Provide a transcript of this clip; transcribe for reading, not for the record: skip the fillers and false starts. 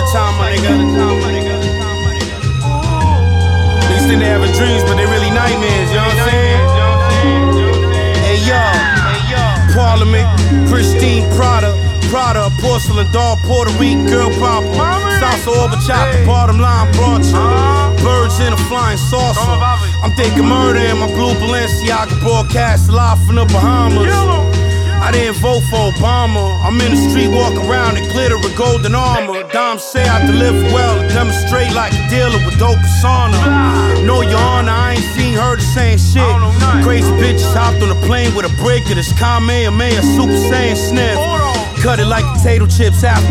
of time, my nigga. Niggas think they having dreams, but they really nightmares, you know what I'm saying? Hey, yo. Parliament, Christine Prada, porcelain doll, Puerto Rican girl popper. Salsa over chopper, bottom line brought you. Birds in a flying saucer. I'm thinking murder in my blue Balenciaga broadcast live from the Bahamas. I didn't vote for Obama. I'm in the street, walk around in glitter with golden armor. Dom say I deliver well, demonstrate like a dealer with dope persona. Know your honor, I ain't seen her the same shit. Crazy bitches hopped on a plane with a brick of this Kamehameha Super Saiyan sniff. Cut it like potato chips after